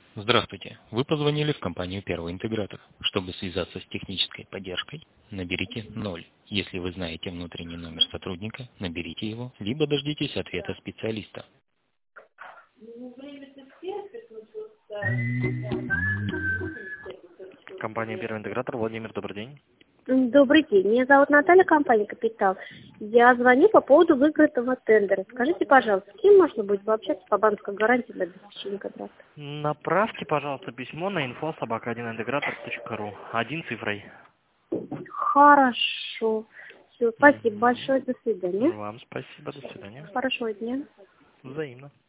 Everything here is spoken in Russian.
Здравствуйте. Вы позвонили в компанию «Первый интегратор». Чтобы связаться с технической поддержкой, наберите 0. Если вы знаете внутренний номер сотрудника, наберите его, либо дождитесь ответа специалиста. Компания «Первый интегратор». Владимир, добрый день. Добрый день. Меня зовут Наталья, компания «Капитал». Я звоню по поводу выигранного тендера. Скажите, пожалуйста, с кем можно будет пообщаться по банковской гарантии для обеспечения контракта? Направьте, пожалуйста, письмо на info@1integrator.ru. 1 цифрой. Хорошо. Все, спасибо большое. До свидания. Вам спасибо. До свидания. Хорошего дня. Взаимно.